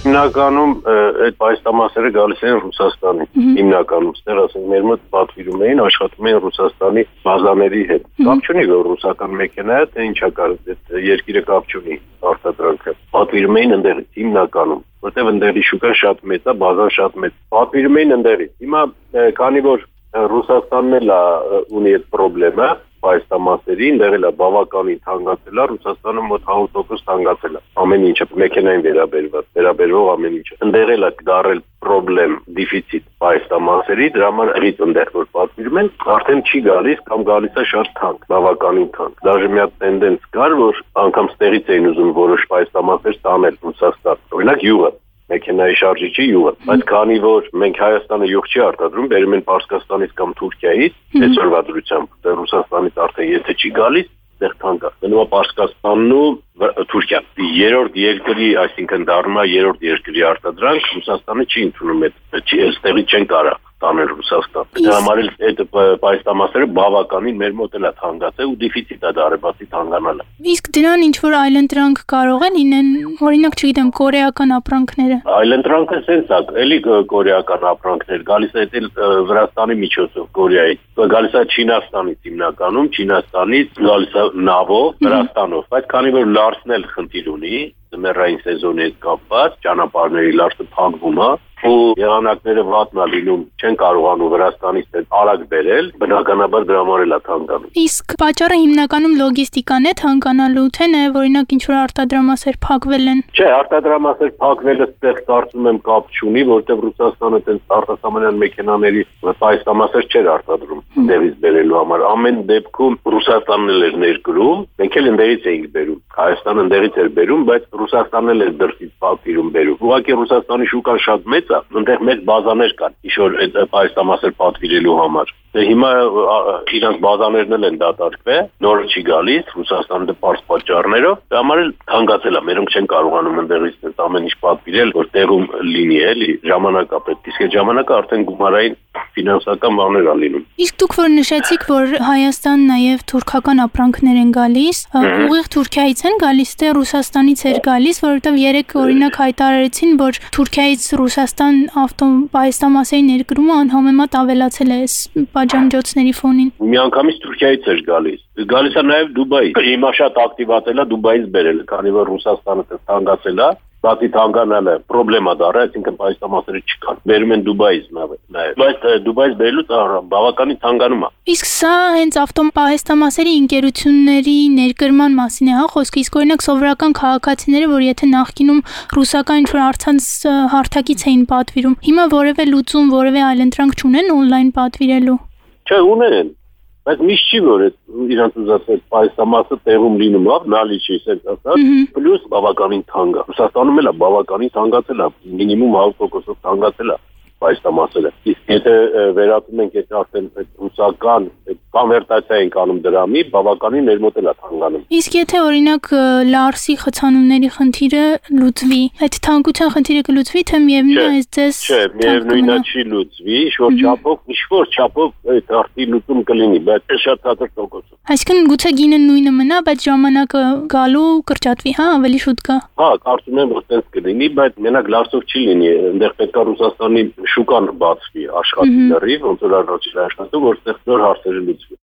Հիմնականում այդ պայստամասերը գալիս են Ռուսաստանից։ Հիմնականում ստեղ ասենք մեր մոտ պատվիրում էին, աշխատում էին Ռուսաստանի բազաների հետ։ Կապ չունի որ ռուսական մեքենա է, թե ինչա կարող այդ երկիրը կապ չունի արտադրանքը։ Պատվիրում էին ընդերից հիմնականում, որտեղ ընդերի շուկան շատ մեծ է, բազան շատ մեծ։ Պատվիրում էին ընդերից։ Հիմա քանի որ Ռուսաստանն էլ ունի այդ խնդրը պայստամասերի, ընդեղ էլ բավականին թանկացել է, Ռուսաստանը մոտ 100% թանկացել է։ Ամեն ինչը մեքենային վերաբերող ամեն ինչը։ Ընդեղ էլ է դարել խնդրեմ, դեֆիցիտ պայստամասերի, դրա համար ռիտ ընդեղ որ պատվիրում են, արդեն չի գալիս կամ գալիս է շատ թանկ, բավականին թանկ։ Դաժե մի հատ տենդենս կար, որ անգամ ստեղից էին ուզում որոշ պայստամասեր տանել Ռուսաստան։ Օրինակ յուղը մեքենայի շարժիչի յուղը, բայց քանի որ մենք Հայաստանը յուղ չի արտադրում, բերում են Պարսկաստանից կամ Թուրքիայից, այսօրվա դրությամբ Ռուսաստանից արդեն եթե չի գալիս, դեռ թանկ է։ Գնում է Պարսկաստանն ու Թուրքիան։ Երրորդ երկրի, այսինքն դառնում է երրորդ երկրի արտադրանք, Ռուսաստանը չի ընդունում այդ, այստեղից չեն կարող տանել Ռուսաստան։ Դրա համար էլ այդ պայստամասերը բավականին մեր մոտ էլ է թանկացել ու դեֆիցիտ է դարել, բացի թանկանալը։ Իսկ դրան ինչ որ այլընտրանք կարող են լինեն, օրինակ չգիտեմ, կորեական ապրանքները։ Այլընտրանքը սենց է, էլի կորեական ապրանքներ, գալիս է էլ Վրաստանի միջոցով Կորեայից, գալիս է Չինաստանից հիմնականում, Չինաստանից գալիս է նավով, Վրաստանով, բայց քանի որ լարսն էլ խնդիր ունի, ձմեռային սեզոնի հետ կապված, ճանապարհների լարսը փակվում է, ու եղանակները վատն է լինում, չեն կարողանում Վրաստանից արագ բերել, բնականաբար դրա համար էլ է թանկանում։ Իսկ պատճառը հիմնականում լոգիստիկան է թանկանալու, թե նաև օրինակ ինչ որ արտադրամասեր փակվել են։ Չէ, արտադրամասեր փակվելը ստեղ կարծում եմ կապ չունի, որտեղ Ռուսաստանը տենց արտասահմանյան մեքենաների պայստամասեր չէր արտադրում դերից բերելու համար։ Ամեն դեպքում Ռուսաստանն էլ էր ներկրում, մենք էլ ընդերից էինք բերում, Հայաստանը ընդերից էր բերում, բայց Ռուսաստանն էլ էր դրսից պատվիրում բերում։ Ուղղակի Ռուսաստանի շուկան շատ մեծ է, այնտեղ մեծ բազաներ կան, ինչ-որ այդ պայստամասեր պատվիրելու համար։ Դե հիմա իրանց բազաներն էլ են դատարկվել, նորը չի գալիս, Ռուսաստանը դպարս պատճառներով, դա համար էլ թանկացել է, մերոնք չեն կարողանում ընդերից այդ ամեն ինչ պատվիրել, որ տեղում լինի, էլի, ժամանակ է պետք, իսկ այդ ժամանակը արդեն գումարային ֆինանսական բաներ է լինում։ Իսկ դուք որ նշեցիք, որ Հայաստան նաև թուրքական ապրանքներ են գալիս, ուղիղ Թուրքիայից են գալիս, թե Ռուսաստանից էր գալիս, որովհետև երեք օրինակ հայտարարեցին, որ Թուրքիայից Ռուսաստան ավտոպայստամասերի ներկրումը անհամեմատ ավելացել է պատժամիջոցների ֆոնին։ Միանգամից Թուրքիայից էր գալիս։ Գալիս է նաև Դուբայից։ Հիմա շատ ակտիվացել է Դուբայից բերել, քանի որ Ռուսաստանը թանկացել է, բացի թանկանալը պրոբլեմա դառը, այսինքն պայստամասերը չկան։ Բերում են Դուբայից նաև։ Բայց Դուբայից բերելուց բավականին թանկանում է։ Իսկ սա հենց ավտոպայստամասերի ընկերությունների ներկրման մասին է, հա, խոսքը, իսկ օրինակ սովորական քաղաքացիները, որ եթե նախկինում ռուսական ինչ-որ առցանց հարթակից էին պատվիրում, հիմա որևէ լուծում, որևէ այլընտրանք չունեն օնլայն պատվիրելու։ Չէ, ունեն։ Բայց միշտ չի որ իրանց ուզած պայստամասը տեղում լինում է, նալիչի ասած, պլյուս բավականին թանկ է։ Ռուսաստանում էլ է բավականին թանկացել է, մինիմում 100% թանկացել է պայստամասերը։ Իսկ եթե վերածում ենք եթե արդեն ռուսական կոնվերտացիա ենք անում դրամի, բավականին մեր մոտ էլ է թանկանում։ Իսկ եթե օրինակ լարսի խցանումների խնդիրը լուծվի, այդ թանկության խնդիրը կլուծվի, թե միևնույն է ձեզ։ Չէ, միևնույնն է չի լուծվի, ինչ-որ չափով այդ արդի լուծում կլինի, բայց շատ ցածր տոկոսով։ Այսինքն գուցե գինը նույնը մնա, բայց ժամանակը գալու կրճատվի, հա, ավելի շուտ գա։ Հա, կարծում եմ որ տենց կլինի, բայց մենակ լարսով չի լինի, այնտեղ պետք է Ռուսաստանի շուկան բացվի աշխատի լրիվ, ոնց որ առաջին աշխատում, որտեղ նոր հարցերը լուծվի։